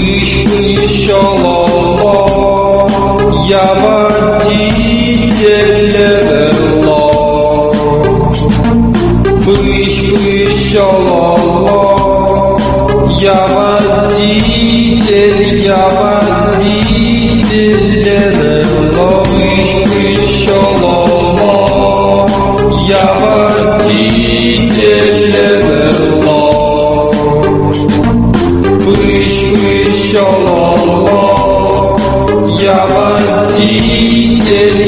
пыш, ла-ла, я водитель, ла-ла. Пыш, ла-ла, я водитель, ла-ла. Пыш, ла-ла, я водитель, ла-ла. Пыш, ла-ла, я водитель.